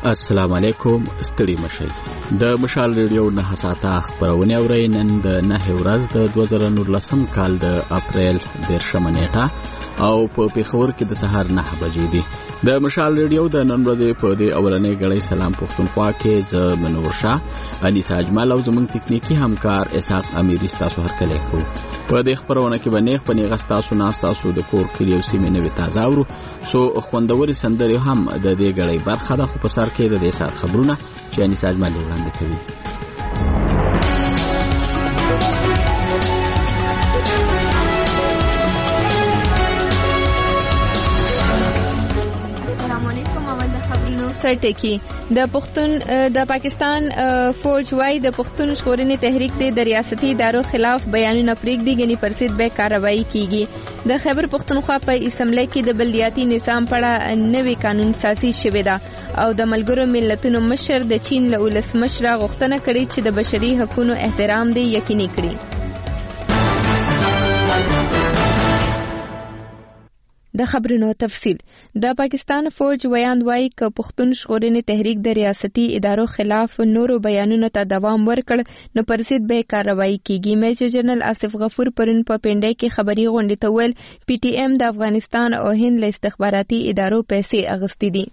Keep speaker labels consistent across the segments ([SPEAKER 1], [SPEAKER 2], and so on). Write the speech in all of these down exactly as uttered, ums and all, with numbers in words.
[SPEAKER 1] السلام علیکم. ستړي مشئ. د مشال ریډیو نه ساته خبرونه اورئ. نن د نه ورځ د دوه زره نولسم کال د اپریل دیرشمه نیټه او په پیښور کې د سهار نه بجې دي. د مشال ریډیو د نن ورځې په دې اولنې غړې سلام پښتونخوا کې ز منور شاه انیس اجمل او زموږ تکنیکی همکار اسحاق امیری تاسو هرکلی کو. په دې خبرونه کې باندې په نیغه تاسو ناس تاسو د کور کلیو سیمې نوې تازه ورو سو خوندوري سندري هم د دې غړې برخه ده. خو په سر کې د دې سات خبرونه چې انیس اجمل وړاندې کوي.
[SPEAKER 2] سرټکی د پښتون د پاکستان فوج وايي د پښتون ژغورنې تحریک د ریاستي ادارو خلاف بیانونه پریږدي غني پرسید به کاروایی کیږي. د خیبر پښتونخوا په اسمبلی کې د بلدیاتي نظام پړه نوې قانون سازي شوې ده او د ملګرو ملتونو مشر د چین له ولسمشر غوښتنه کړې چې د بشري حقوقو احترام دی یقیني کړي. د خبرونو تفصیل. د پاکستان فوج ویاند وايي ک پښتون ژغورنې تحریک د ریاستي ادارو خلاف نورو بیانونو ته دوام ورکړ نو پرسید به کاروایی کیږي. میجر جنرال آصف غفور پرون په پنډای کې خبري غونډه ته ویل پی ټی ایم د افغانستان او هند له استخباراتي ادارو پیسې اغستې دي.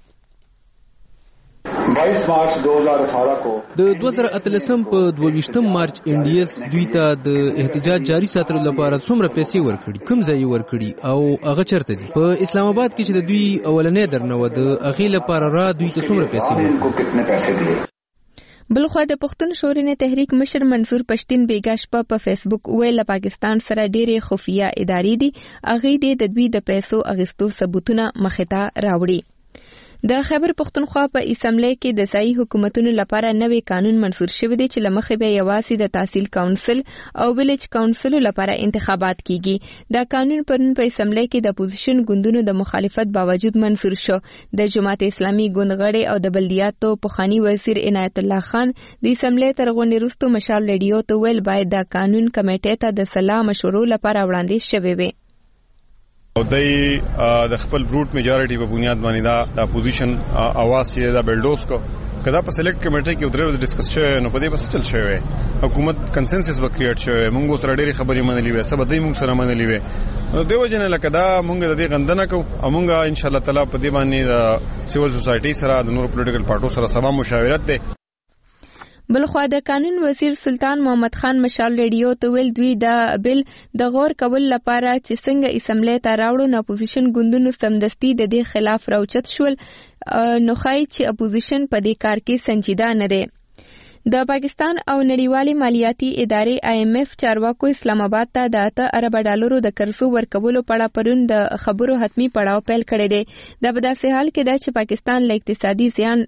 [SPEAKER 3] بائیس مارچ دو ہزار اٹھارہ کو
[SPEAKER 4] د دوه زره اتلسم په دویشتم مارچ انډیس دوی ته د احتجاج جاری ساتلو لپاره څومره پیسې ورکړي، کوم ځای ورکړي او هغه چرته دي؟ په اسلام آباد کې چې د دوی اولنې درنه و د هغې لپاره را دوی ته څومره پیسې ورکړي؟
[SPEAKER 2] بلخوا د پښتون ژغورنې تحریک مشر منصور پښتین بیګا شپه په فیسبوک ویل پاکستان سره ډېرې خفیه ادارې دي، هغې دې د دوی د پیسو اغستو ثبوتونه مخې ته راوړي. د خیبر پښتونخوا په اسمبلی کې د ځایي حکومتونو لپاره نوې قانون منسوخ شوی دی چې لمخې به یوازې د تحصیل کونسل او ویلیج کونسل لپاره انتخابات کیږي. دا قانون پرون په اسمبلی کې د اپوزیشن ګوندونو د مخالفت باوجود منسوخ شو. د جماعت اسلامي ګوند غړي او د بلدیاتو پخوانی وزیر عنایت الله خان د اسمبلی تر غونډې وروسته مشال ریډیو ته ویل باید دا قانون کمیټې ته د صلاح مشورو لپاره وړاندې شوی وي.
[SPEAKER 5] او دای د خپل بروټ میجارټي په بنیاد باندې دا د اپوزیشن اواز چې دا بلډوز کو کدا په سلیکټ کمیټه کې درې ورځې ډیسکس شوی نو په دې بس چل شوی حکومت کنسنسس وکړی شوی موږ سره ډېری خبرې منلې وې سبا دای موږ سره منلې وې دیو جن لکه دا موږ د دې غندنه کو او موږ ان شاء الله تعالی په دې باندې سیول سوسایټي سره د نور پولیټیکل پارټو سره سم مشاورت ده.
[SPEAKER 2] بلخوا د قانون وزیر سلطان محمد خان مشال ریډیو ته ویل دوی د بل د غور کول لپاره چې څنګه اسمبلی ته راوړو نو اپوزیشن ګوندونو سمدستي د دې خلاف راوچت شول نو خای چې اپوزیشن په دې کار کې سنجیده نه دی. د پاکستان او نړیوالې مالیاتي ادارې آی ایم ایف چارواکو اسلام آباد ته د اته ارب ډالرو د قرضو ورکولو په اړه پرون د خبرو حتمی پړاو پیل کړی دی. دا په داسې حال کې ده چې پاکستان له اقتصادي زیان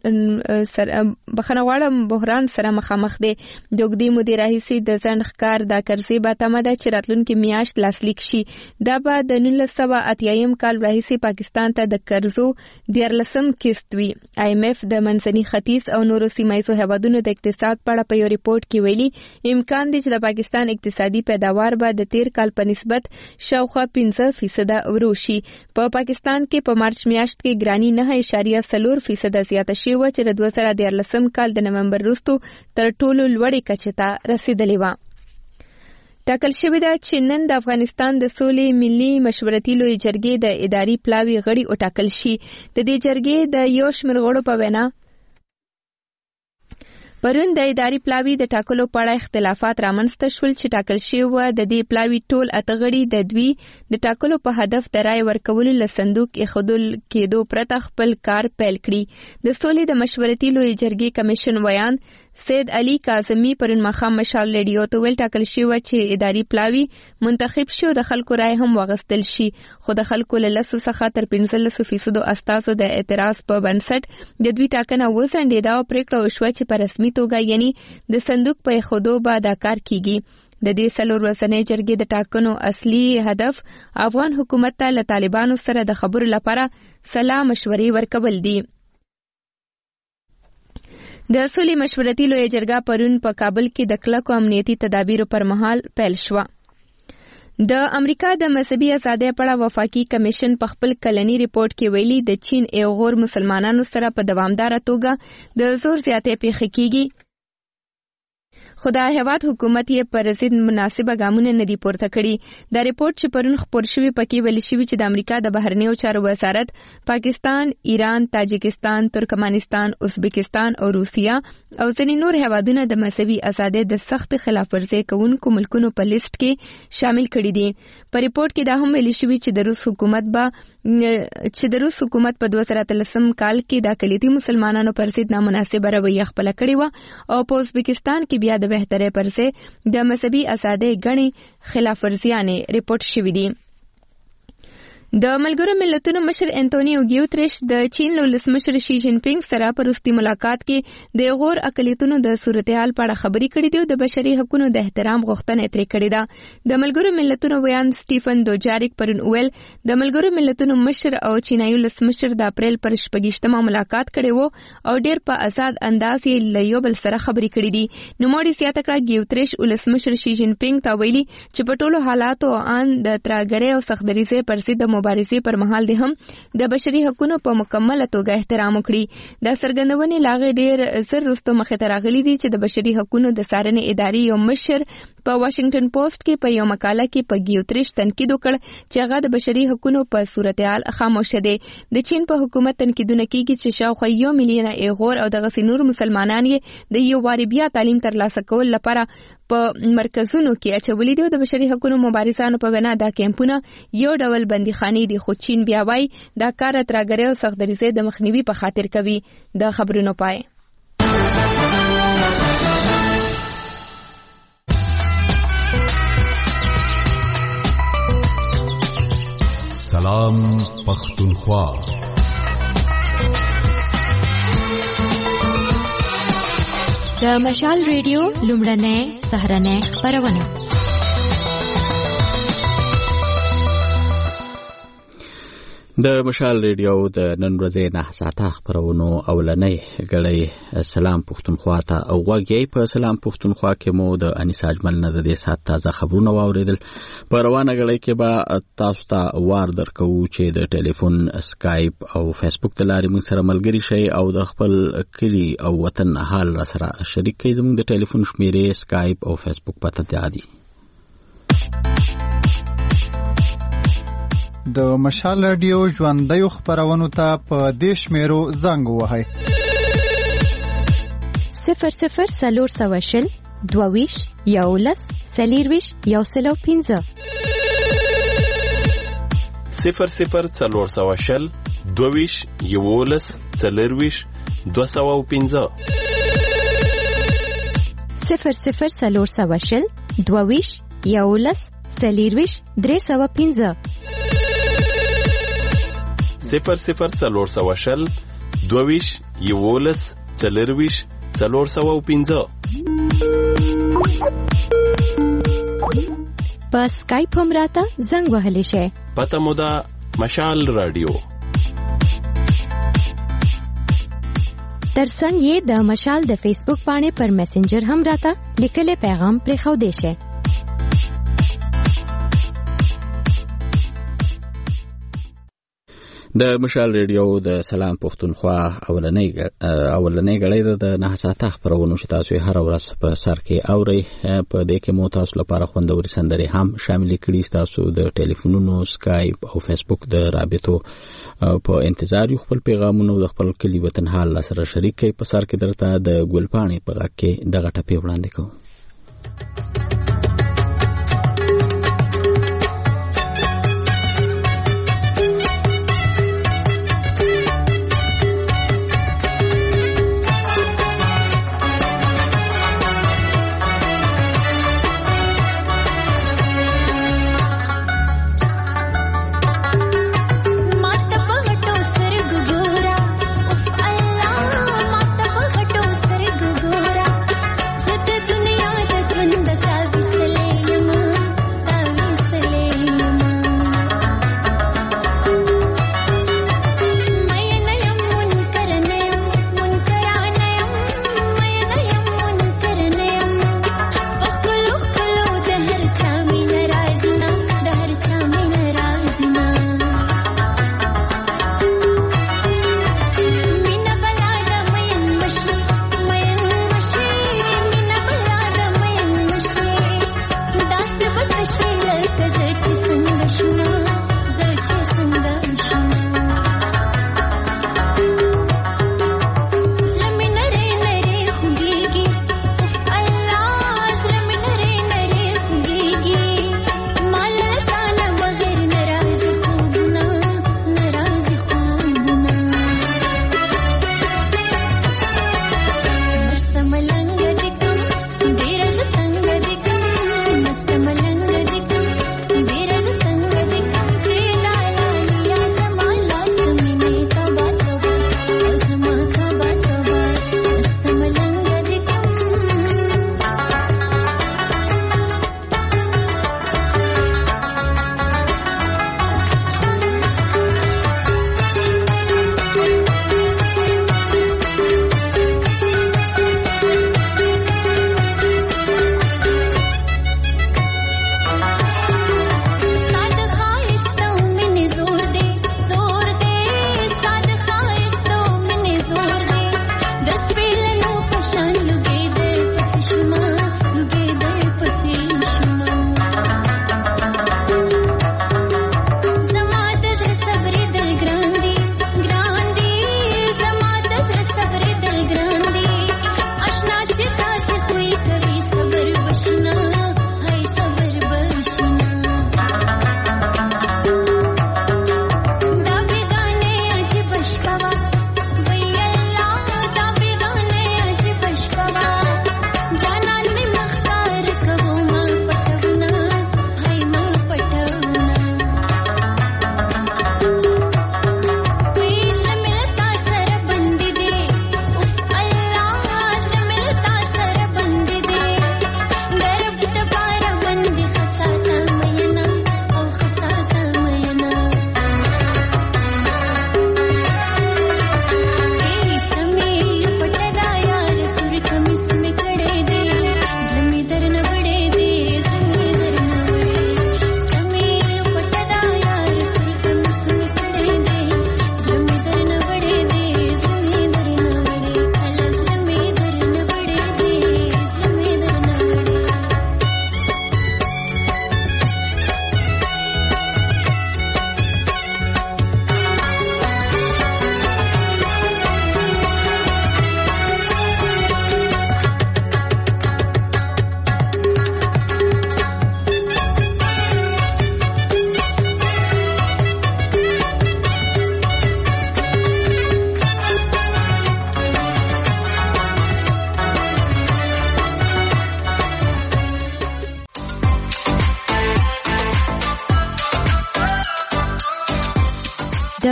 [SPEAKER 2] بخښنه بحران سره مخامخ دی. د اوږدې مودې راهیسې د ځنډ ښکار دا قرضې به تمه ده چې راتلونکې میاشت لاسلیک شي. دا به د نولس سوه اتیایم کال راهیسې پاکستان ته د قرضو دیارلسم کیست وي. آی ایم ایف د منځني ختیځ او نورو سیمایي هیوادونو د اقتصاد پړه په یو ریپورت کې ویلي امکان دی چې د پاکستان اقتصادي پیداوار به د تیر کال په نسبت شاوخوا پنځه فیصده ورو شي. په پاکستان کې په مارچ میاشت کې ګرانی نه اشاریه څلور فیصده زیاته شوې وه چې د دوه زره دیارلسم کال د نومبر وروسته تر ټولو لوړې کچې ته رسېدلې وه. ټاکل شوې ده چې نن د افغانستان د سولې ملي مشورتي لویې جرګې د اداري پلاوي غړي وټاکل شي. د دې جرګې د یو شمېر غړو په وینا پرون د اداري پلاوي د ټاکلو په اړه اختلافات رامنځته شول چې ټاکل شوی و د دې پلاوي ټول اته غړي د دوی د ټاکلو په هدف د رای ورکولو له صندوق ایښودل کېدو پرته خپل کار پیل کړي. د سولې د مشورتي لویې جرګې کمیشن ویان سید علي کاظمي پرون ماښام مشال ریډیو ته ویل ټاکل شوی چې اداري پلاوي منتخب شي او د خلکو رای هم واغستل شي، خو د خلکو له لسو څخه تر پنځلسو فیصدو استازو د اعتراض په بنسټ د دوی ټاکنه وځنډېده او پرېکړه وشوه چې په رسمي توګه یعنی د صندوق په ایښودو به دا کار کیږي. د دې څلور ورځنۍ جرګې د ټاکنو اصلي هدف افغان حکومت ته له طالبانو سره د خبرو لپاره سلا مشورې ورکول دي. د سولې مشورتي لویه جرګه پرون په کابل کې د کلکو امنیتي تدابیرو پر مهال پیل شوه. د امریکا د مذهبي ازادۍ په اړه وفاقي کمیشن په خپل کلنی ریپورت کې ویلي د چین ایغور مسلمانانو سره په دوامداره توګه د زور زیاتې پیښې کیږي، خو د هیواد حکومت یې پر ضد مناسبه ګامونه نه دي پورته کړي. دا ریپورت چې پرون خپور شوی پکې ویل شوی چې د امریکا د بهرنیو چارو وزارت پاکستان، ایران، تاجکستان، ترکمنستان، ازبکستان او روسیا او ځینې نور هیوادونه د مذهبي ازادۍ د سخت خلاف ورزي کوونکو ملکونو په لیست کې شامل کړي دي. په ریپورت کې دا هم ویل شوی چې د روس حکومت به چې د روس حکومت په دوه زره اتلسم کال کې د اقلیتي مسلمانانو پر ضد نامناسبه رویه خپله کړې وه او په ازبکستان کې بیا د بهترۍ پر ځای د مذهبي ازادۍ ګڼې خلاف ورزیانې ریپورت شوي دي. د ملګرو ملتونو مشر انټونیو ګیوتریش د چین له ولسمشر شي جین پینګ سره په وروستي ملاقات کې د غور اقلیتونو د صورتحال په اړه خبرې کړې دي او د بشري حقوقو د احترام غوښتنه ترې کړې ده. د ملګرو ملتونو ویان سټیفن دوجاریک پرون ویل د ملګرو ملتونو مشر او چینایي ولسمشر د اپریل پر شپږیشتمه ملاقات کړی وو او ډېر په آزاد انداز یې له یو بل سره خبرې کړې دي. نوموړي زیاته کړه ګیوتریش ولسمشر شي جین پینګ ته ویلي چې په ټولو حالاتو ان د ترهګرۍ او سختدریځۍ پر ضد مبارزې پر مهال دي هم د بشري حقوقو په مکمله توګه احترام وکړي. دا څرګندونې لاغې ډېر زر وروسته مخې ته راغلي دي چې د بشري حقوقو د څارنې ادارې یو مشر په واشنگټن پوسټ کې په یو مقاله کې په ګیوتریش تنقید وکړ چې هغه د بشري حقوقو په صورتحال خاموشه دی. د چین په حکومت تنقیدونه کیږي چې شاوخوا یو میلیونه ایغور او دغسې نور مسلمانان یې د یو وارې بیا تعلیم ترلاسه کول لپاره په مرکزونو کې اچولي دي او د بشري حقوقو مبارزانو په وینا دا کیمپونه یو ډول بندیخانې دي، خو چین بیا وایي دا کار ترهګرۍ او سختدریځۍ د مخنیوي په خاطر کوي. د خبرونو پای.
[SPEAKER 6] سلام پختونخوا.
[SPEAKER 7] د مشال ریډیو لومړنۍ سهرنۍ خپرونه.
[SPEAKER 1] د مشال ریډیو د نن ورځې نه ساعته خبرونو اولنۍ غړې سلام پښتونخوا ته او غوږی په سلام پښتونخوا کې مو د انیسا اجمل نه د دې سات تازه خبرونه واوریدل. په روانه غړې کې به تاسو ته وار درکو چې د ټلیفون، اسکایپ او فیسبوک د لارې موږ سره ملګري شئ او د خپل کلی او وطن حال را سره شریک کړئ. زموږ د ټلیفون شمیرې، اسکایپ او فیسبوک پته یادي.
[SPEAKER 8] د مشال رادیو ژوندۍ خبرونو ته په دې شمیرو زنګ ووهئ:
[SPEAKER 7] صفر صفر څلور سوه شل دوه ویشت یولس څلېرویشت یو سل او پنځه،
[SPEAKER 9] صفر صفر څلور سوه شل دوه ویشت یولس څلېرویشت دوه سوه او پنځه،
[SPEAKER 7] صفر صفر څلور سوه شل دوه ویشت یولس څلېرویشت درې سوه پنځه،
[SPEAKER 9] صفر صفر څلور سوه شل دوه ویشت یولس څلېرویشت څلور سوه او پنځه.
[SPEAKER 7] په سکایپ هم راته زنګ وهلی شئ.
[SPEAKER 9] پته مو ده مشال رادیو.
[SPEAKER 7] ترڅنګ یې د مشال د فیسبوک پاڼې پر میسنجر هم راته لیکلی پیغام پرېښودی شئ.
[SPEAKER 1] د مشال ریډیو د سلام پښتونخوا اولنۍ اولنۍ غړې د نه ساعته خبرونو چې تاسو هر ورځ په سر کې اورئ. په دې کې مو تاسو لپاره خوندوري سندرې هم شامل کړي. تاسو د ټلیفونونو، اسکایپ او فیسبوک د رابطو په انتظار یو. خپل پیغامونه د خپل کلی وطن حال سره شریک کړئ. په سر کې درته د ګلپاڼې په غږ کې دغه ټپې وړاندې کوم.
[SPEAKER 10] दुनिया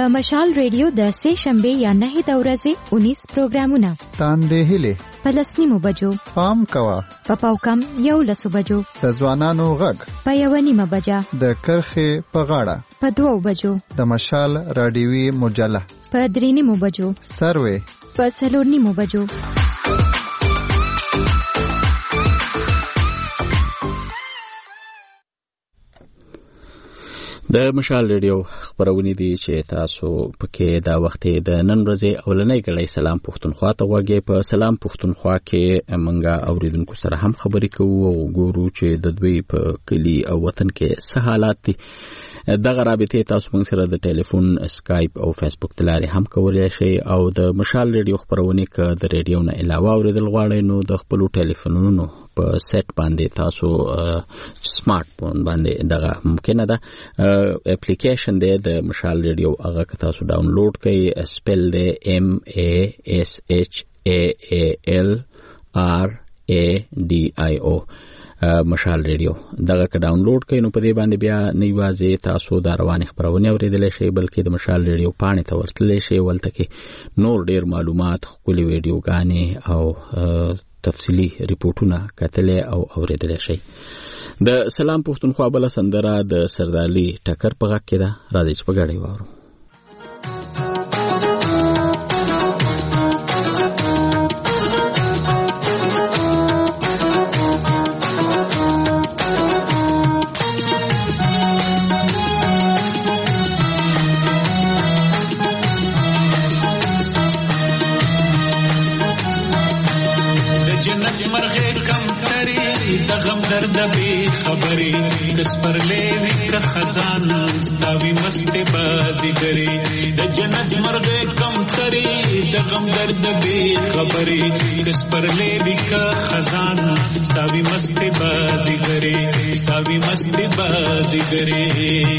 [SPEAKER 7] د مشال ریډیو د سه شنبه یا نه د ورځې انیس پروګرامونه
[SPEAKER 8] تاندې هلي
[SPEAKER 7] پلسنیمو بجو
[SPEAKER 8] پام کوا
[SPEAKER 7] په پاوکم یو لسو بجو
[SPEAKER 8] د ځوانانو غږ
[SPEAKER 7] په یو نیمه بجه
[SPEAKER 8] د کرخه په غاړه
[SPEAKER 7] په دوو بجو
[SPEAKER 8] د مشال رادیوي مجله
[SPEAKER 7] په درې نیمو بجو
[SPEAKER 8] سروي
[SPEAKER 7] په څلور نیمو بجو.
[SPEAKER 1] د مشال ریډیو خبرونه دي چې تاسو پکې دا وخت د نن ورځې اولنۍ غړې سلام پښتونخوا ته وګورئ. په سلام پښتونخوا کې منګه اوریدونکو سره هم خبرې کوو او ګورو چې د دوی په کلی او وطن کې څه حالات دي. دغه رابطه تاسو موږ سره د ټلیفون، اسکایپ او فیسبوک تلاري هم کولای شئ او د مشال ریډیو خبرونه ک د ریډیو نه علاوه اوریدل غواړئ نو د خپل ټلیفونونو په سیټ باندې تاسو سمارټ فون باندې دغه ممکنه ده اپلیکیشن دی د مشال ریډیو هغه که تاسو ډاونلوډ کړئ سپیل دی ام ای اس ایچ ای ای ال آر ای ډي آی او مشال ریډیو دغه که ډاونلوډ کړئ نو په دې باندې بیا نه یوازې تاسو د روانې خبرونه اوریدلی شئ بلکې د مشال ریډیو پاڼې ته ورتللی شئ. ولته کې نور ډیر معلومات، ښکلې ویډیوګانې او تفصیلی ریپورتونه کتلی او اوریدلی شئ. د سلام پښتونخوا بله سندره د سردارلی ټکر په غږ کې ده. راځئ چې په ګډه یې واورو.
[SPEAKER 10] درد بی خبری کس پر لیوی کا خزان ستاوی مست بازی گری د جنت مرغ کم تری د غم درد بی خبری کس پر لیوی کا خزان ستاوی مست بازی گری ستاوی مست بازی گری.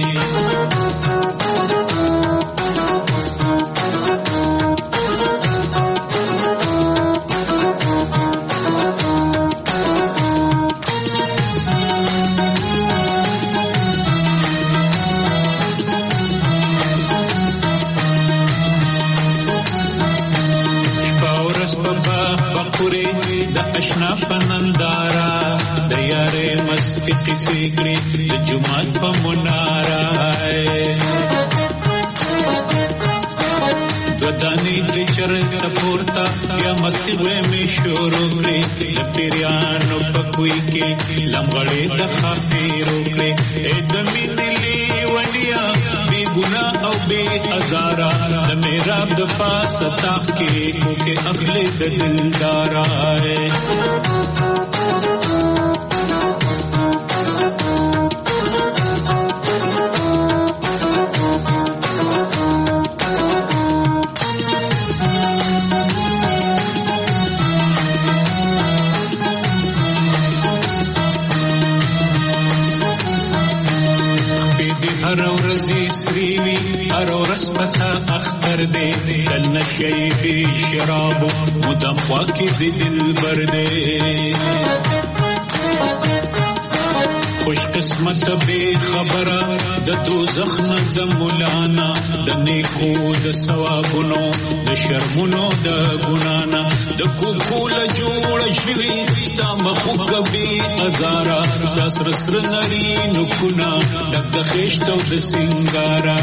[SPEAKER 10] پنندارا د یارې مستی قصې کړې د جمعات په منارا دودانی د چرته پورتا یا مستی وې می شروع کړې د پیرانو په کوی کې لمغړې د خافیرو کړې اې د مینلې ونیا بی ګناه او بی ازارا د میراب د پاس تاخ کې کو کې اخلي د دلدارا هر ورځي سریوي هر ورځ پتا اختر دې دل نشي بي شراب مدام واکي دې دلبر دې خوش قسمت به خبره د دوزخ نه د مولانا د نیکو د ثوابونو د شرمونو د ګنانا د کوکول جوړ شوی ستا مخو کبي ازارا سر سر نری نو کنا د خېشتو د سنگارا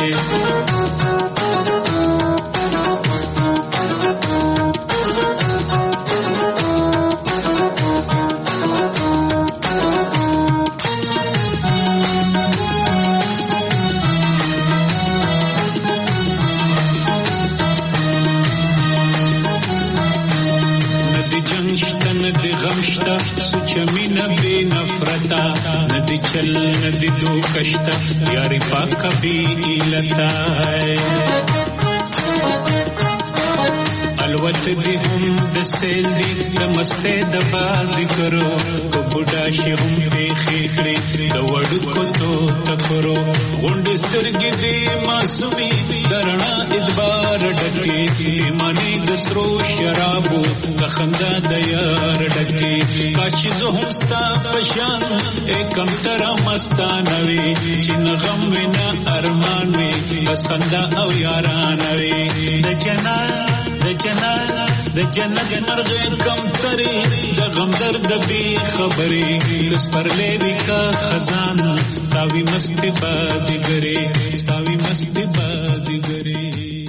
[SPEAKER 10] ندی چل ندی دو کشتا یاری پاک کبھی لتا ہے الو الوت دی هم د سیل دی د مسته د بازی کرو کو بوډا شي هم په خېکړي د وړو کو تو تکرو غونډ سترګې دی معصومي درنا ادبار ډکه ایمانی د سرو شرابو د خندا د یار ډکه کاچ زه هم ستا پشان ایکم تر مستانوي چې غم وینا ارمان وي بس خندا او یاران وي د جنان د جنان د جنت مرغ کم تري د غم درد بي خبري لس پر لوي کا خزان ستاوي مست بازیګري ستاوي مست بازیګري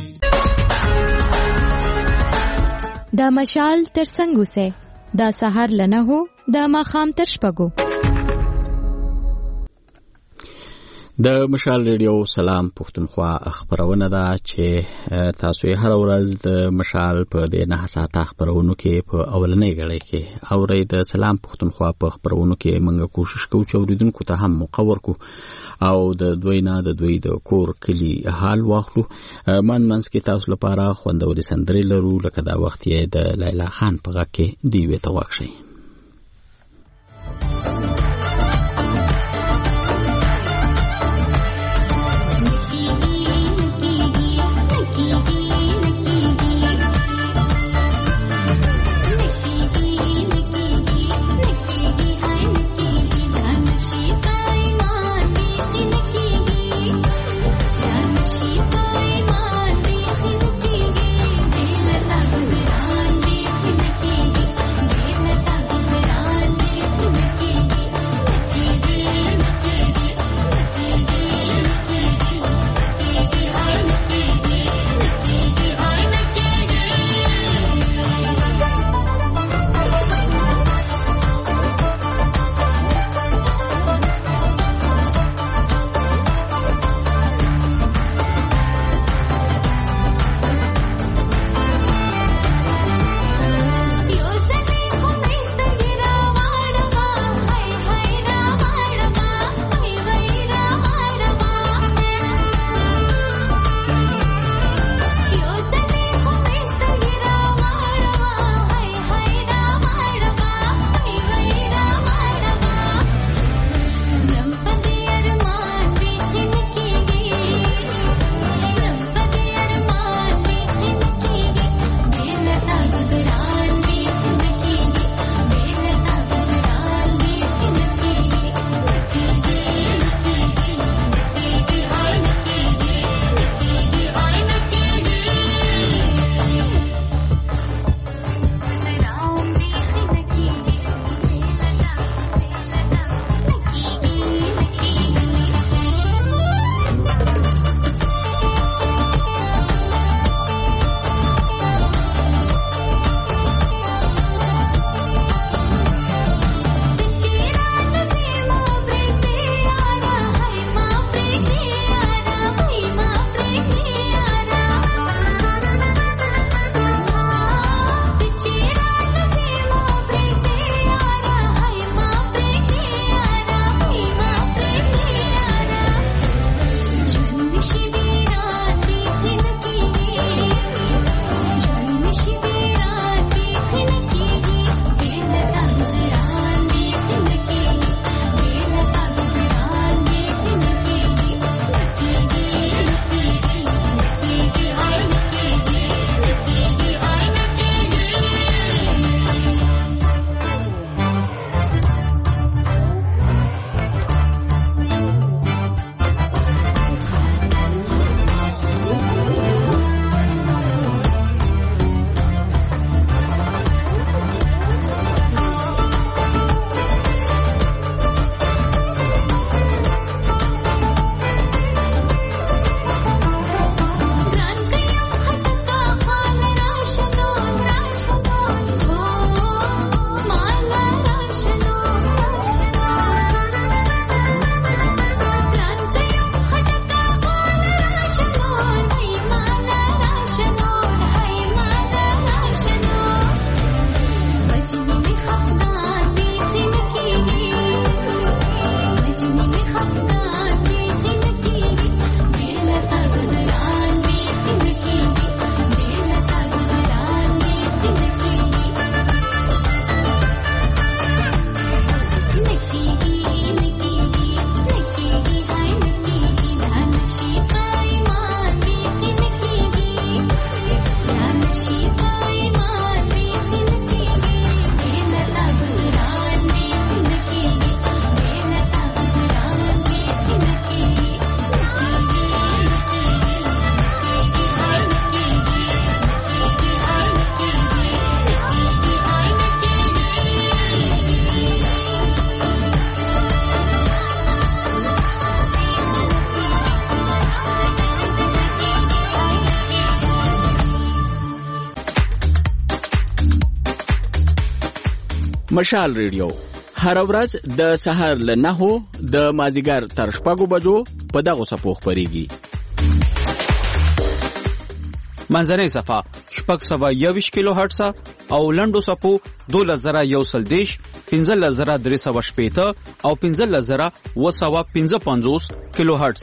[SPEAKER 7] دا مشال تر څنګه سه دا سحر لنه هو دا ماخام تر شپګو
[SPEAKER 1] د مشال ریډیو سلام پښتونخوا خبرونه ده چې تاسو یې هر ورځ د مشال په د نه ساعته خبرونو کې په اولنۍ غړي کې اوري د سلام پښتونخوا په خبرونو کې موږ کوشش کوو چې اوریدونکو ته هم مقور کو او د دوی نه د دوی د کور کلی حال واخلو من منس کې تاسو لپاره خوندوري سندري لرو لکه دا وخت یې د لیلا خان په غږ کې دی وې توښي
[SPEAKER 11] Thank you.
[SPEAKER 1] مشال ریډیو هر ورځ د سهار له نهو د مازیګر تر شپږو بجو په دغه صفو خبريږي.
[SPEAKER 11] منځنۍ صفه شپږ سوه یوویشت کیلو هرتز او لنډو صفو دولس زره یو سل دیش پنځلس زره درې سوه شپېته او پنځلس زره اوه سوه پنځه پنځوس کیلو هرتز.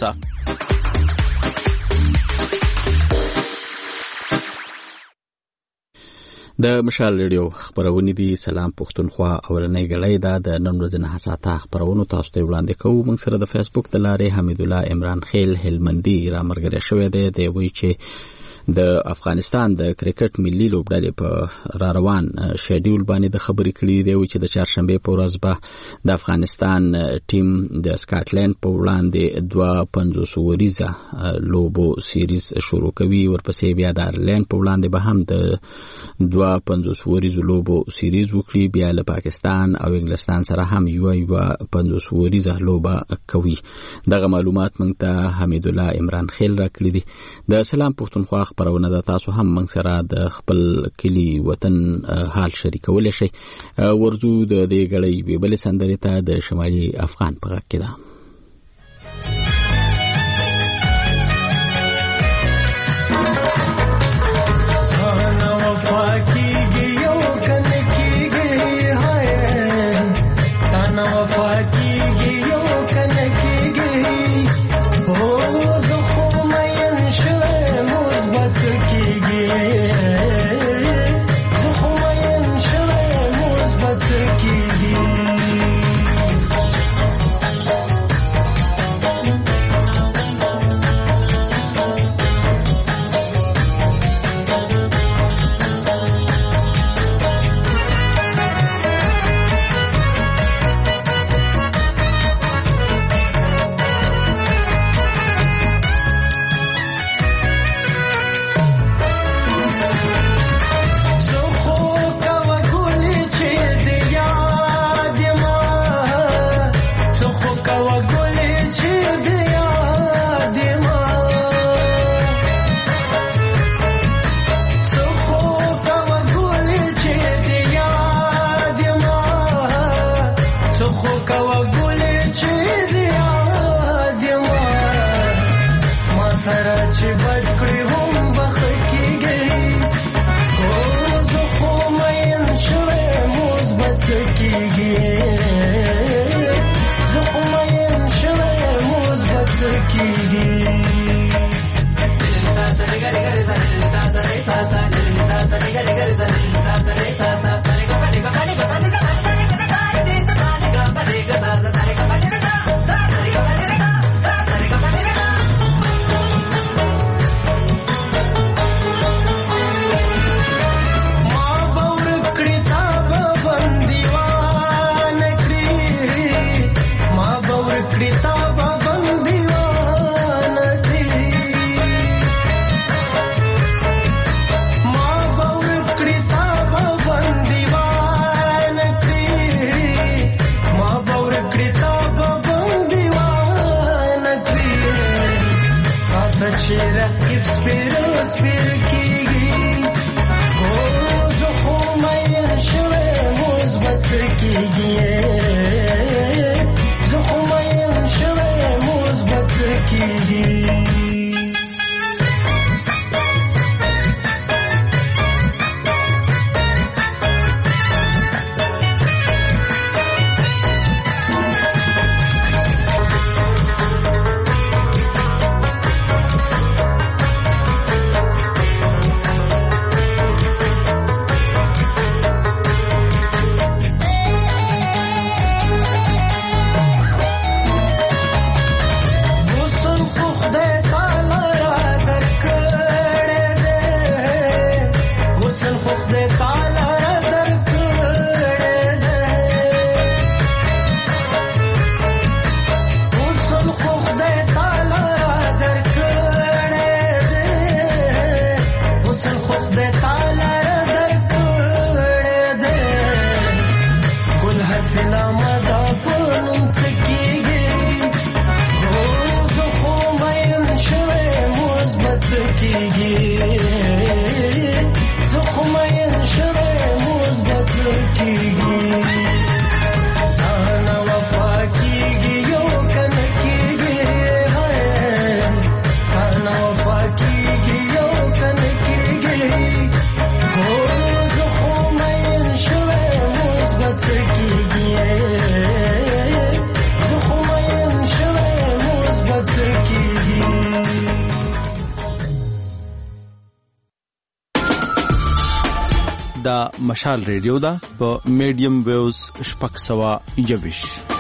[SPEAKER 1] د مشال ریډیو خبرونه دي. سلام پښتونخوا اولنۍ غړې ده د نن ورځې نه حساته خبرونه تاسو ته وړاندې کوو. موږ سره د فیسبوک د لارې حمید الله عمران خیل هلمندي را مرګره شوې ده. دی وایي چې د افغانستان د کرکټ ملي لوبډلې په را روان شیډول باندې د خبرې کړې دی چې د چهارشنبه په ورځ به د افغانستان ټیم د سکاټلند په وړاندې دوه پنځوس وریزه لوبو سیریز شروع کوي. ورپسې بیا د آیرلند په وړاندې به هم د دوه پنځوس وریزو لوبو سیریز وکړي. بیا له پاکستان او انګلستان سره هم یو یو پنځوس وریزه لوبه کوي. دغه معلومات موږ ته حمید الله عمران خیل راکړي دي. د سلام پښتونخوا خبرونه د تاسو هم موږ سره د خپل کلی وطن حال شریکول شي. ورزو د دې غړې بل سندرې ته د شمالي افغان په غږ کې ده.
[SPEAKER 11] مشال ریډیو دا په میډیم ویوز شپږ سوه یوویش.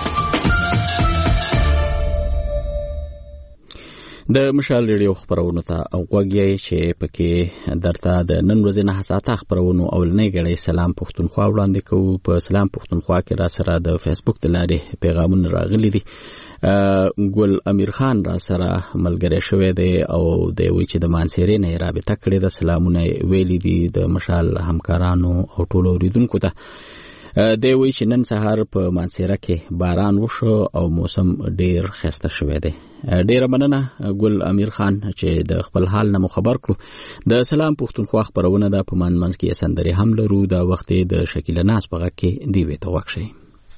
[SPEAKER 1] د مشال ریډیو خبرونو ته غوږی چې پکې درته د نن ورځې نه حساته خبرونو اولنۍ غړي سلام پښتونخوا وړاندې کوو. په سلام پښتونخوا کې را سره د فیسبوک د لارې پیغامونه راغلي دي. ګل امیر خان را سره ملګری شوی دی او د وی چې د مانسيرې نه رابطه کړې د سلامونه ویلي دي د مشال همکارانو او ټولو اوریدونکو ته. دی وی چې نن سهار په مانسيره کې باران وشو او موسم ډیر خسته شوی دی. ډیر مننه ګل امیر خان چې د خپل حال نه خبر کړو. د سلام پښتونخوا خبرونه د پمان منځ کې سندري هم لرو. د وخت د شکیل ناس په غږ کې دی وی ته وښی.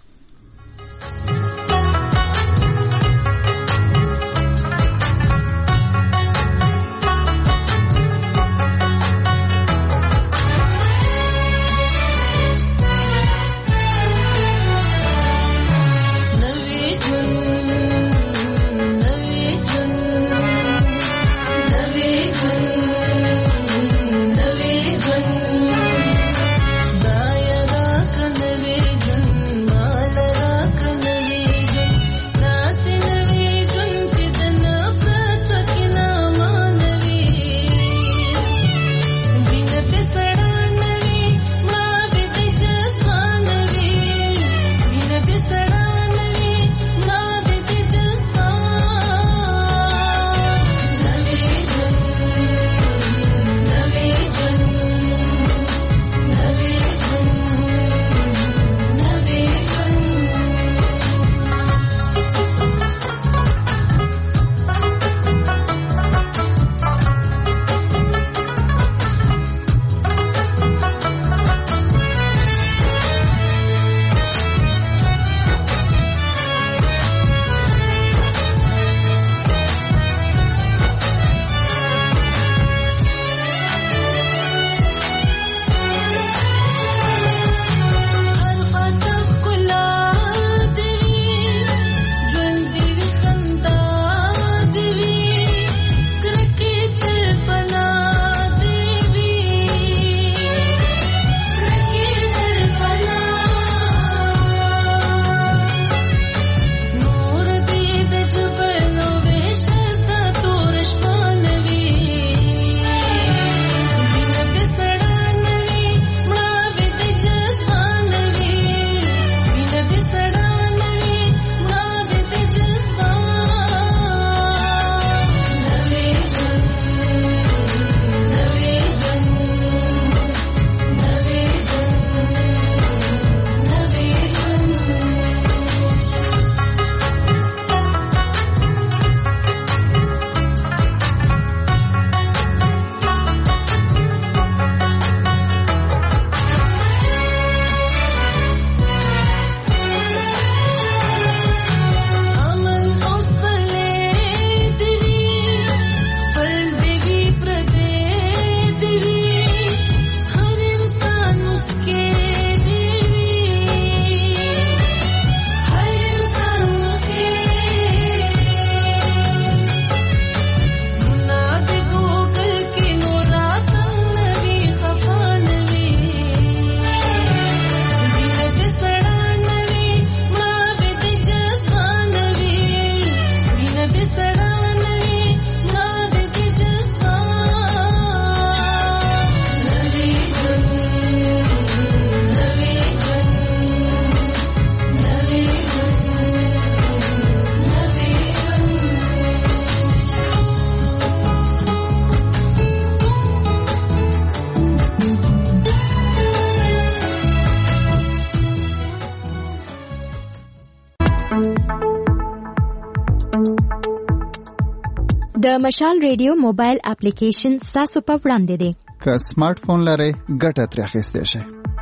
[SPEAKER 7] د مشال ریډیو موبایل اپلیکیشن تاسو په وړاندې دی.
[SPEAKER 8] که سمارټ فون لرئ ګټه ترې اخیستی شئ.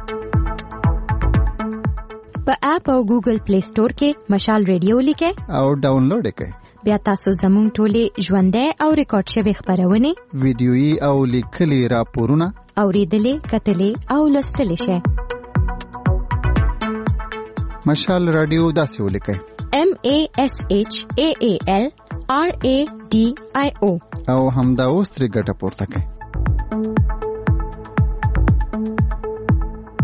[SPEAKER 7] په اپ او ګوګل پلی سٹور کې مشال ریډیو لیکئ
[SPEAKER 8] او ډاونلوډ یې کړئ.
[SPEAKER 7] بیا تاسو زموږ ټولې ژوندۍ او ریکارډ شوي خبرونه،
[SPEAKER 8] ویډیويي او لیکلي راپورونه
[SPEAKER 7] اوریدلې، کتلې او لوستلې شئ.
[SPEAKER 8] مشال رادیو داسې ولیکئ:
[SPEAKER 7] M A S H A A L R A D I O
[SPEAKER 8] او همدا اوس ترې ګټه پورته کړئ.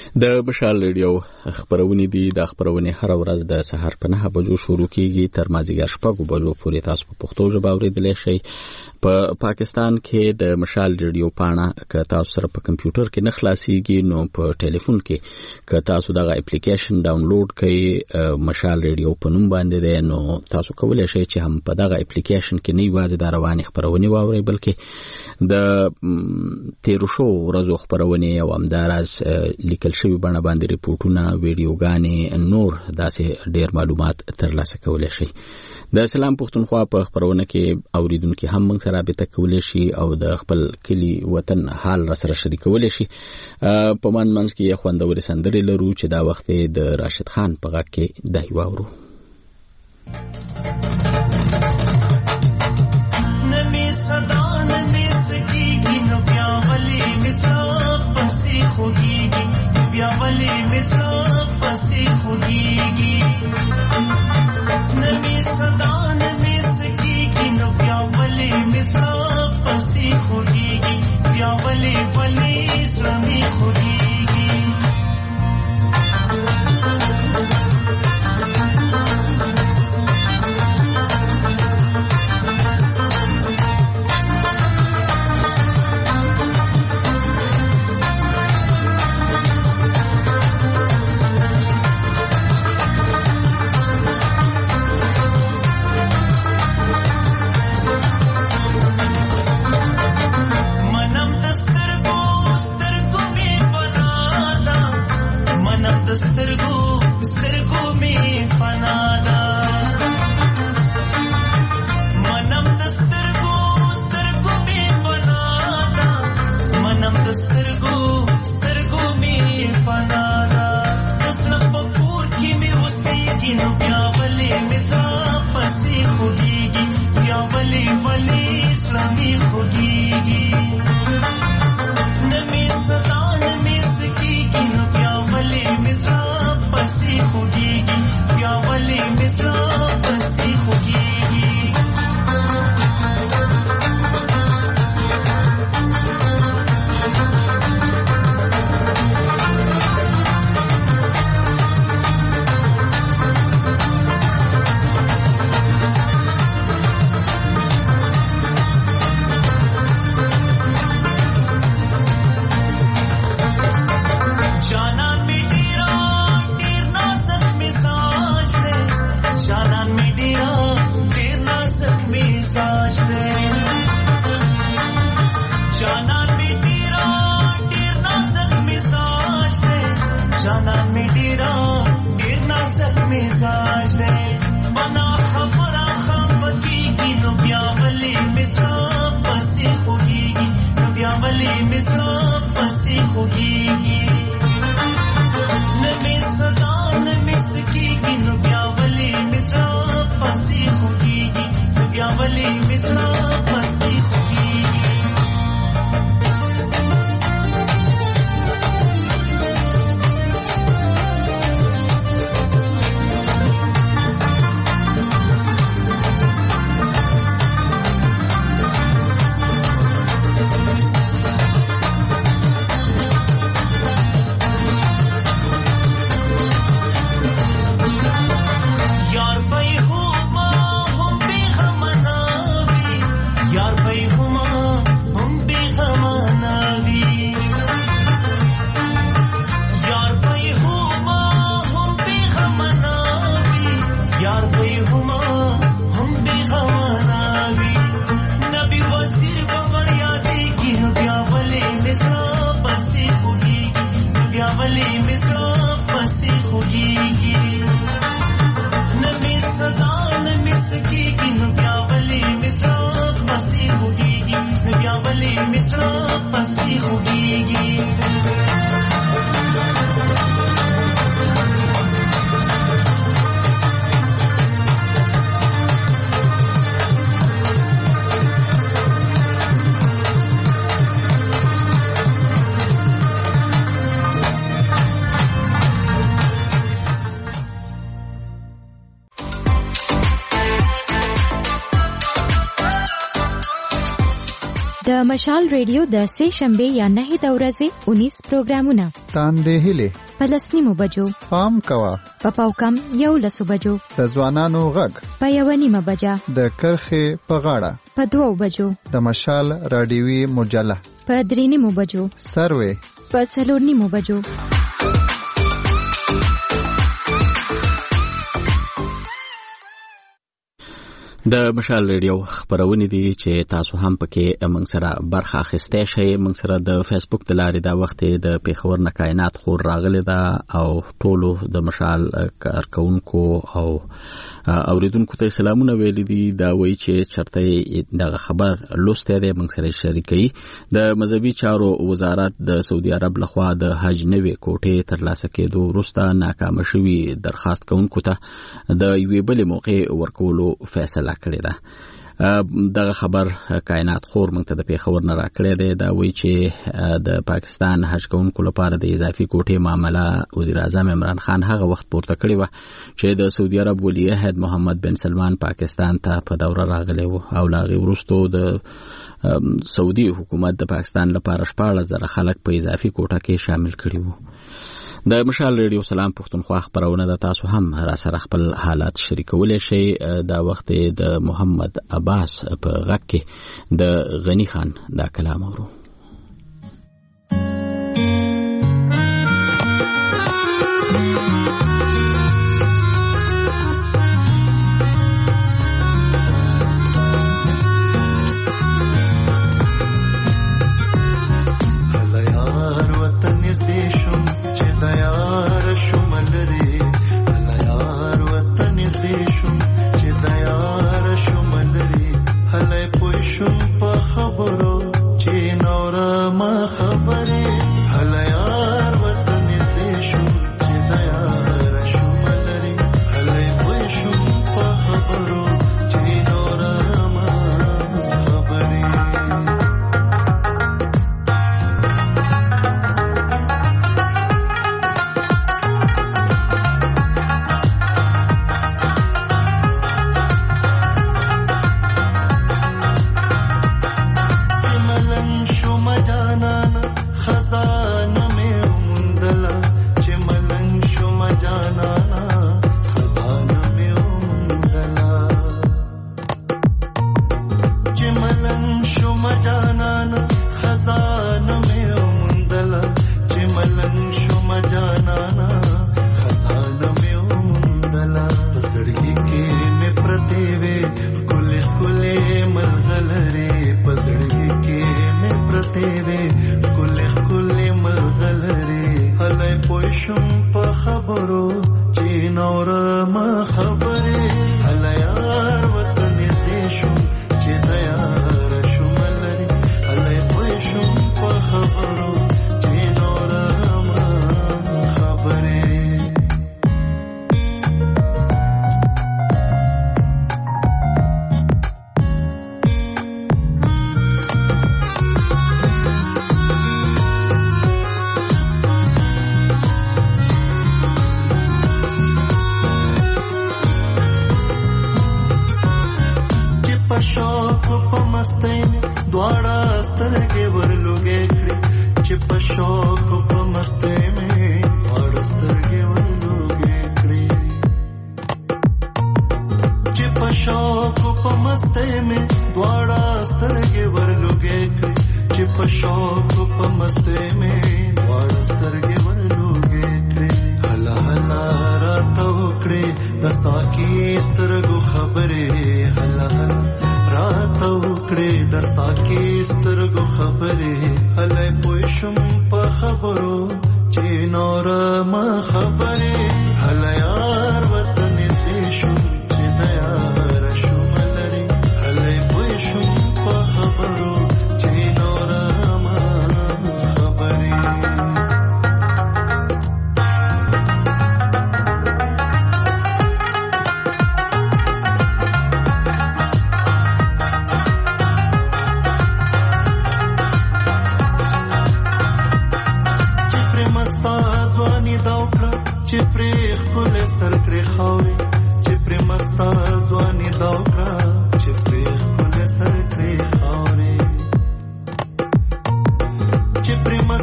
[SPEAKER 1] د مشال ریډیو خبرونه دي د خبرونه هر ورځ د سهار په نه بجو شروع کیږي تر مازیګر شپږ بجو پورې تاسو په پښتو ژبه اوریدلی شئ. په پا پاکستان کې د مشال ریډیو پاڼه که تاسو سره په کمپیوټر کې نه خلاصيږي نو په ټلیفون کې که تاسو دغه اپلیکیشن ډاونلوډ کړئ مشال ریډیو په نوم باندې دی نو تاسو کولی شئ چې هم په دغه اپلیکیشن کې نه یوازې د روانې خبرونه واورئ بلکې د تیرو شو ورځو خبرونه او همداراز لیکل شوی بڼه باندې ریپورتونه ویډیوګانې نور داسې ډیر معلومات ترلاسه کولی شئ. د اسلام پښتونخوا په خبرونه کې اوریدونکو هم موږ سره رابطه کولی شي او د خپل کلی وطن حال را سره شریکولی شي. په من منځ کې خوندورې سندرې لرو چې دا وخت د راشد خان په غږ کې دی واورو.
[SPEAKER 12] نمی صدا نمی سکیگی نو بیا ولی مثلا پسی خوگیگی بیا ولی مثلا پسی خوگیگی نمی صدا نمی سکیگی نو بیا ولی مثلا پسی خوگیگی بیا ولی ولی اسلامی خوگیگی
[SPEAKER 7] د د مشال ریډیو د سه شنبه یا نه د ورځې اونیس پروګرامونه
[SPEAKER 8] تاندې هله
[SPEAKER 7] پلسنیمو بجو
[SPEAKER 8] پام کوا
[SPEAKER 7] په پاوکم یو لسو بجو
[SPEAKER 8] د ځوانانو غږ
[SPEAKER 7] په یو نیمه بجا
[SPEAKER 8] د کرخه په غاړه
[SPEAKER 7] په دوو بجو
[SPEAKER 8] د مشال رادیوي مجله
[SPEAKER 7] په درې نیمو بجو
[SPEAKER 8] سروي
[SPEAKER 7] په څلور نیمو بجو.
[SPEAKER 1] د مشال ریډیو خبرونه دي چې تاسو هم پکې موږ سره برخه اخیسته شئ. موږ سره د فیسبوک د لارې دا وخت د پیښور نه کائنات خور راغلی دا او ټولو د مشال کارکونکو او اوریدونکو ته سلامونه ویل دي. دا وایي چې چرته دغه خبر لوسته دی موږ سره شریکي. د مذهبي چارو وزارت د سعودي عرب لخوا د حج نوې کوټې ترلاسه کېدو وروسته ناکام شوی درخواست کوونکو ته د یوې بلې موقع ورکولو فیصله کړی ده. دغه خبر کائنات خور موږ ته د پیښور نه راکړی دی. دا وایي چې د پاکستان حج کوونکو لپاره د اضافي کوټې معامله وزیر اعظم عمران خان هغه وخت پورته کړی و چې د سعودي عرب ولی عهد محمد بن سلمان پاکستان ته په دوره راغلی و او لا غي ورستو د سعودي حکومت د پاکستان لپاره شپږ زره خلک په اضافي کوټه کې شامل کړي وو. د مشال ریډیو سلام پښتونخوا خبرونه د تاسو هم را سره خپل حالات شریکولای شئ. دا وخت د محمد عباس په غږ کې د غنی خان دا کلام اورو.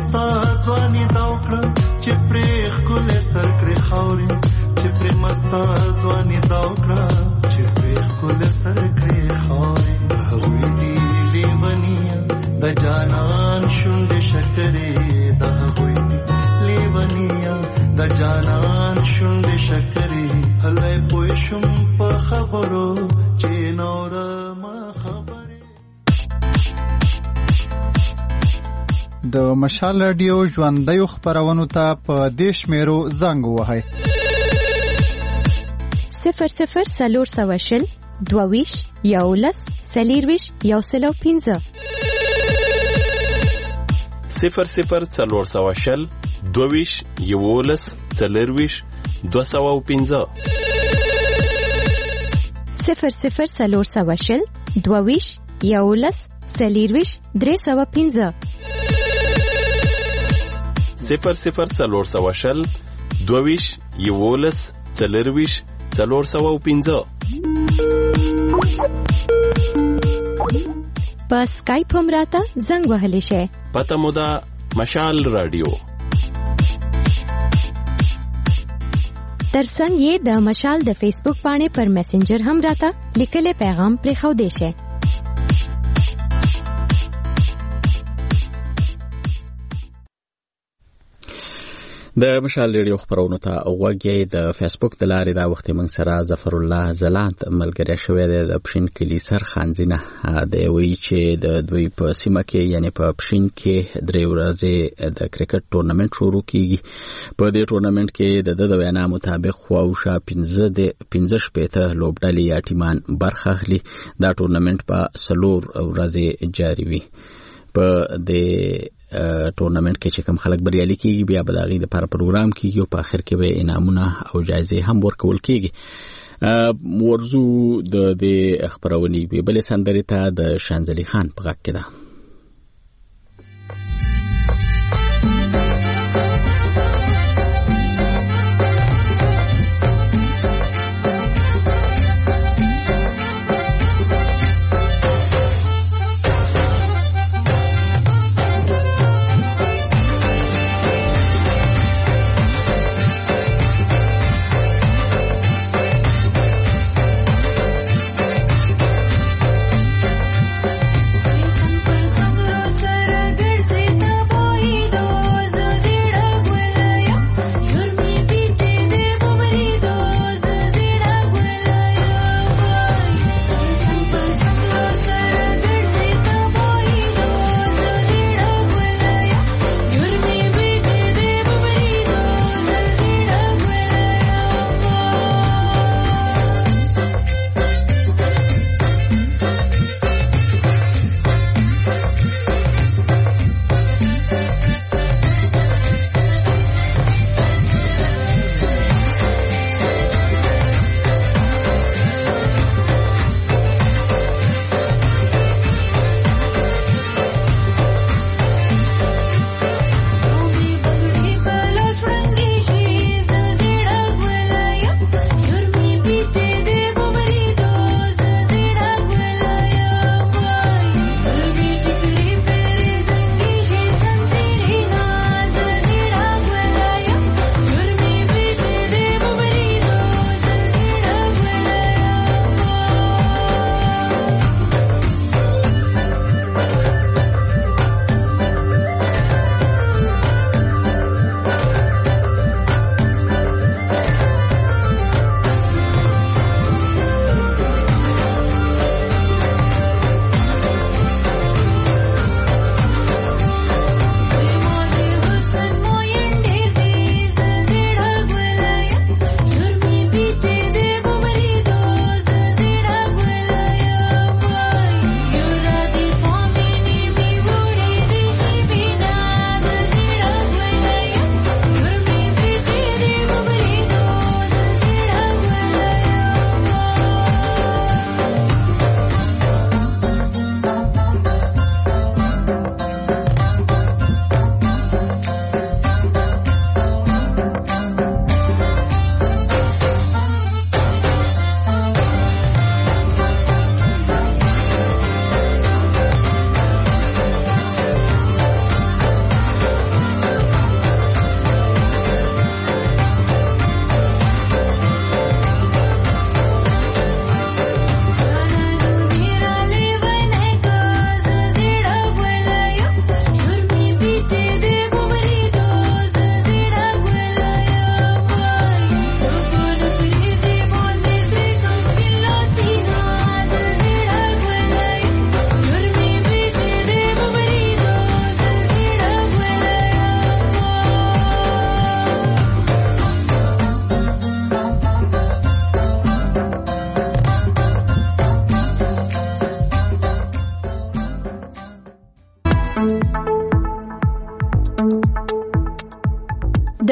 [SPEAKER 12] مستا ځواني دا وکړه چې پرې ښکلې سر کړې خاورې چې پرې مستا ځواني دا وکړه چې پرې ښکلې سر کړې خاورې د هغوی دي لیونیه د جانان شونډې شکرې د هغوی دي لیونیه د جانان شونډې شکرې هلی پوه شم په خبرو چې نوره ما خبرې.
[SPEAKER 8] د مشال رادیو ژوندیو خپرونو ته په دې شمیرو زنګ ووهئ:
[SPEAKER 7] صفر صفر څلور سوه شل دوه ویشت یولس څلېرویشت یو سل او پنځه
[SPEAKER 9] صفر صفر څلور سوه شل دوه ویشت یولس څلېرویشت دوه سوه او پنځه
[SPEAKER 7] صفر صفر څلور سوه شل دوه ویشت یولس څلېرویشت درې سوه پنځه
[SPEAKER 9] صفر صفر څلور سوه شل دوه ویشت یولس څلېرویشت څلور سوه او پنځه
[SPEAKER 7] په سکایپ هم راته زنګ وهلی شئ.
[SPEAKER 9] پته مو ده مشال رادیو.
[SPEAKER 7] ترڅنګ یې د مشال د فیسبوک پاڼې پر میسنجر هم راته لیکلی پیغام پرېښودی شئ.
[SPEAKER 1] د مشال ریډیو خبرونو ته غوږ یې د فیسبوک د لارې دا وخت موږ سره ظفر الله زلاند ملګری شوی دی د پښین کلي سر خانزینه دی وی چې د دوی په سیمه کې یعنی په پښین کې درې ورځې د کرکټ ټورنمنت شروع کیږي. په دې ټورنمنت کې د د وینا مطابق خواوشا پنځه د پنځه شپېته لوبډلې یا ټیمان برخه اخلي. دا ټورنمنت په څلور ورځې جاري وي. په دې ټورنمنت کې چې کوم خلک بریالي کیږي بیا به د هغې لپاره پروګرام کیږي او په آخر کې به انعامونه او جایزې هم ورکول کیږي. ورځو د دې خپرونې بلې سندرې ته د شانزلي خان په غږ کې ده.
[SPEAKER 12] Some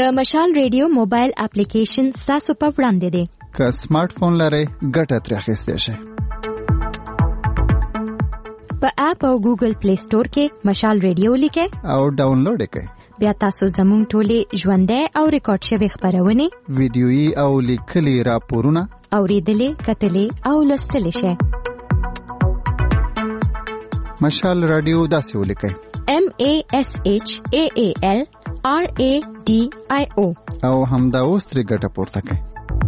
[SPEAKER 7] د مشال ریډیو موبایل اپلیکیشن تاسو په وړاندې دی.
[SPEAKER 8] که سمارټ فون لرئ ګټه ترې اخیستی شئ.
[SPEAKER 7] په اپ او ګوګل پلی سٹور کې مشال ریډیو لیکئ
[SPEAKER 8] او ډاونلوډ یې کړئ.
[SPEAKER 7] بیا تاسو زموږ ټولې ژوندۍ او ریکارډ شوې خبرونه،
[SPEAKER 8] ویډیويي او لیکلي راپورونه
[SPEAKER 7] اوریدلې، کتلې او لوستلې شئ.
[SPEAKER 8] مشال رادیو داسې ولیکئ:
[SPEAKER 7] M A S H A A L R A D I O
[SPEAKER 8] او همدا اوس ترې ګټه پورته کړئ.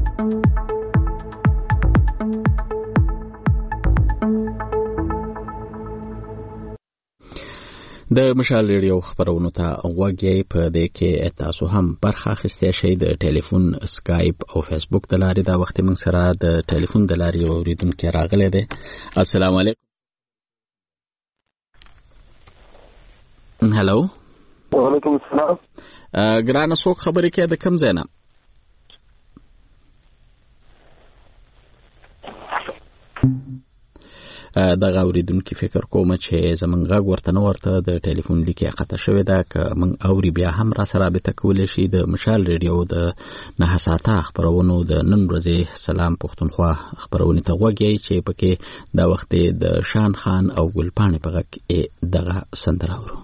[SPEAKER 1] د مشال ریډیو خبرونو ته غوږی په دې کې تاسو هم برخه اخیستی شئ. د ټلیفون، اسکایپ او فیسبوک د لارې دا وخت موږ سره د ټلیفون د لارې اوریدونکی راغلی دی. السلام علیکم. هلو.
[SPEAKER 3] وعلیکم السلام.
[SPEAKER 1] ګرانه څوک خبرې کوي، د کوم ځای نه؟ دغه اوریدونکي فکر کوم چې زمونږ غږ ورته نه ورته د ټلیفون لیکې قطع شوې ده. که موږ اوري بیا هم را سره رابطه کولی شي. د مشال ریډیو د نهه ساعته خپرونو د نن ورځې سلام پښتونخوا خپرونې ته غوږ یې چې پکې دا وخت د شان خان او ګلپاڼې په غږ کې دغه سندره اورو.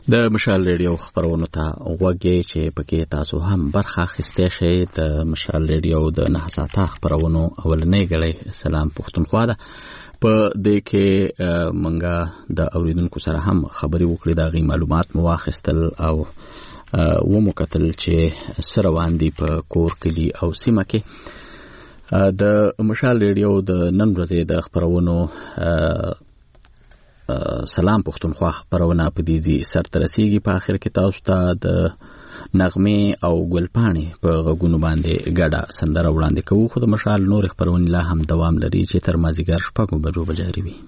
[SPEAKER 1] د مشال ریډیو خبرونو ته غوږی چې پکې تاسو هم برخه اخیستی شئ. د مشال ریډیو د نهه ساعته خبرونو اولنۍ ګړۍ سلام پښتونخوا ده. په دې کې مونږه د اوریدونکو سره هم خبرې وکړې، د هغې معلومات مو واخیستل او ومو کتل چې څه روان دي په کور، کلي او سیمه کې. د مشال ریډیو د نن ورځې د خبرونو سلام پښتونخوا خبرونه په دې ځای سرته رسیږي. په آخر کې تاسو ته د نغمې او ګلپاڼې په غږونو باندې ګډه سندره وړاندې کوو، خو د مشال نور خبرونه لا هم دوام لري چې تر مازدیګر شپږو بجو به جاري وي.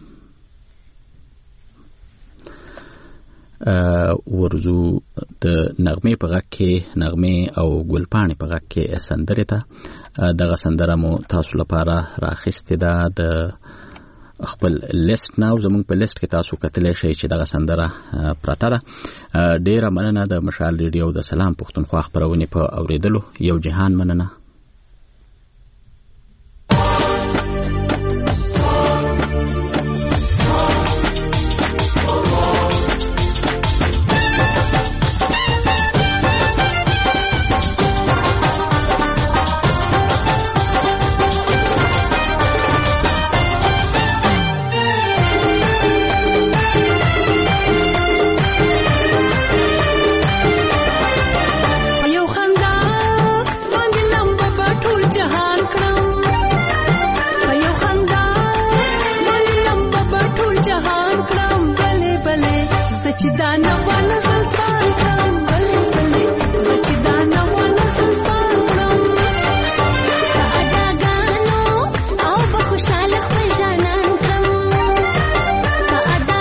[SPEAKER 1] ورځو د نغمې په غږ کې، نغمې او ګلپاڼې په غږ کې سندرې ته. دغه سندره مو تاسو لپاره راخیستې ده د خپل لیست نه، او زمونږ په لیست کې تاسو کتلی شئ چې دغه سندره پرته ده. ډیره مننه د مشال ریډیو د سلام پښتونخوا خبرونې په اوریدلو. یو جهان مننه.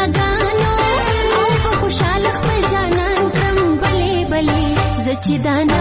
[SPEAKER 13] چې دا